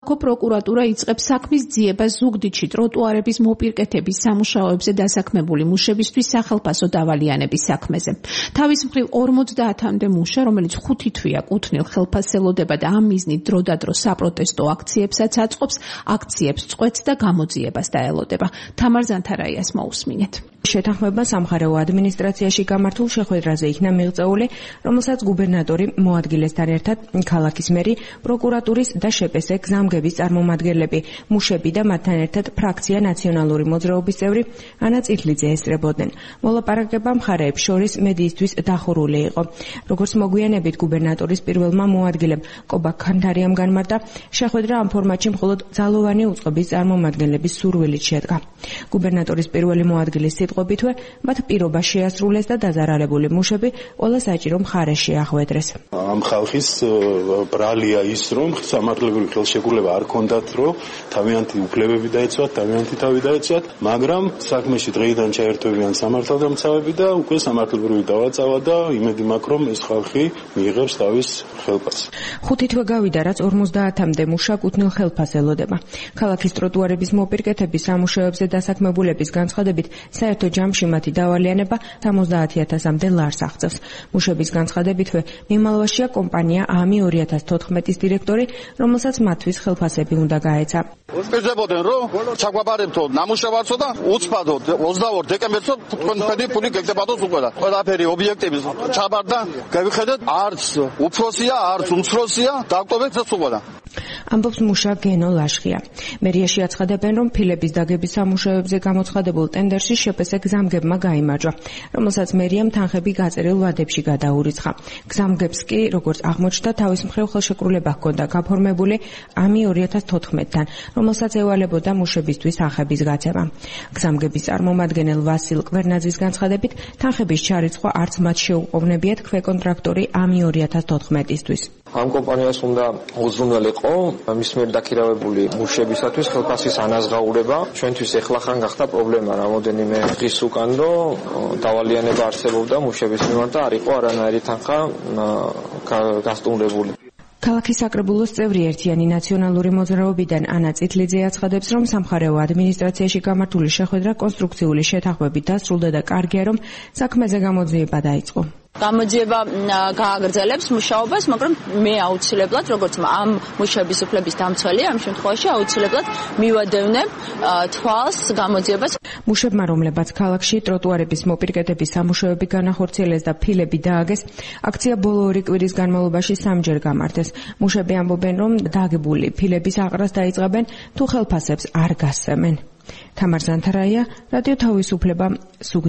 სახალხო პროკურატურა იწყებს საქმის ძიებას ზუგდიდში ტროტუარების მოპირკეთების სამუშაოებზე დასაქმებული მუშებისთვის სახალხო დავალიანების საქმეზე. თავის მხრივ 50-მდე მუშა, რომელიც 5 თვეა კუთვნილ ხელფასს ელოდება და ამ მიზნით დროდადრო საპროტესტო აქციებსაც აწყობს, აქციებს წყვეტს და გამოძიებას დაელოდება. თამარ ზანთარაიას მოусმინეთ. შეთანხმება სამხარეო ადმინისტრაციაში გამართულ შეხვედრაზე იქნა მიღწეული, რომელსაც გუბერნატორი მოადგილესთან ერთად ქალაქის მერი, პროკურატურის და შპს გზამგების წარმომადგენლები, მუშები და მათთან ერთად ფრაქცია ნაციონალური მოძრაობის წევრი ანა წითლიძე ესწრებოდნენ. მოლაპარაკება მხარეებს შორის მედიისთვის დახურული იყო. როგორც მოგვიანებით გუბერნატორის პირველმა მოადგილემ კობა ქანდარიამ განმარტა, შეხვედრა ამ ფორმატში მხოლოდ ძალოვანი უწყების წარმომადგენლების სურვილით შედგა. გუბერნატორის პირველი მოადგილის სიტყვებითვე, მათ პირობა შეასრულეს და დაზარალებული მუშები ყველა საჭირო მხარეს შეახვედრეს. ამ ხალხის ბრალია ის, რომ სამართლებრივი ხელშეკრულება არ ქონდათ, რომ თავიანთი უფლებები დაეცვათ, თავიანთი თავი დაეცვათ, მაგრამ საქმეში დღეიდან ჩაერთვებიან სამართალდამცავები და უკვე სამართლებრივი დავაწავა და იმედი მაქვს, რომ ეს ხალხი მიიღებს თავის ხელფასს. 5 თვე გავიდა, რაც 50-მდე მუშა კუთვნილ ხელფასს ელოდება. ქალაქის ტროტუარების მოპირკეთების სამუშაოებზე დასაქმებულების განცხადებით, საერთო ჯამში მათი დავალიანება 70,000-მდე ლარს აღწევს. მუშების განცხადებითვე, მიმალვაშია კომპანია AMI 2014-ის დირექტორი, რომელსაც მათთვის ხელფასები უნდა გაეცა. ვსწრებოდნენ, რომ ჩაგვაბარებთო ნამუშევარსო და უცბადო 22 დეკემბერსო თქვენი ფული გეკდებოდოს უკვე და ყველაფერი ობიექტების ჩაბარდა, გავიხედეთ, არც უფროსია, არც უმცროსია, დაგვტოვეთ ეს უკვე და ამბობს მუშა გენო ლაშხია. მერიაში აცხადებენ, რომ ფილების დაგების სამუშაოებზე გამოცხადებულ ტენდერში შპს გზამგებმა გაიმარჯვა, რომელსაც მერიამ თანხები გაწერილ ვადებში გადაურიცხა. გზამგებს კი, როგორც აღმოჩნდა, თავის მხრივ ხელშეკრულება ჰქონდა გაფორმებული AMI 2014-თან, რომელსაც ევალებოდა მუშებისთვის თანხების გაცემა. გზამგების წარმომადგენელ ვასილ კვერნაძის განცხადებით, თანხების ჩარიცხვა არც მათ შეუყოვნებიათ ქვეკონტრაქტორი AMI 2014-ისთვის. ამ კომპანიას უნდა უზრუნველიყო მის მიერ დაქირავებული მუშებისათვის ხელფასის ანაზღაურება. ჩვენთვის ეხლახან გახდა პრობლემა რამოდენიმე დღის უკან, რომ დავალიანება არსებობდა მუშების მიმართ და არ იყო არანაირი თანხა გასტუმრებული. ქალაქის საკრებულოს წევრი ერთიანი ნაციონალური მოძრაობიდან ანა წითლიძე აცხადებს, რომ სამხარეო ადმინისტრაციაში გამართული შეხვედრა კონსტრუქციული შეთანხმებით დასრულდა და კარგია, რომ საქმეზე გამოძიება დაიწყო. გამოძიება გააგრძელებს მუშაობას, მაგრამ მე აუცილებლად, როგორც ამ მუშების უფლების დამცველი, ამ შემთხვევაში აუცილებლად მივადევნებ თვალს გამოძიებას. მუშებმა, რომლებაც ქალაქში ტროტუარების მოპირკეთების სამუშაოები განახორციელეს და ფილები დააგეს, აქცია ბოლო 2 კვირის განმავლობაში 3-ჯერ გამართეს. მუშები ამბობენ, რომ დაგებული ფილების აყრას დაიწყებენ, თუ ხელფასებს არ გასცემენ. თამარ ზანთარაია, რადიო თავისუფლება.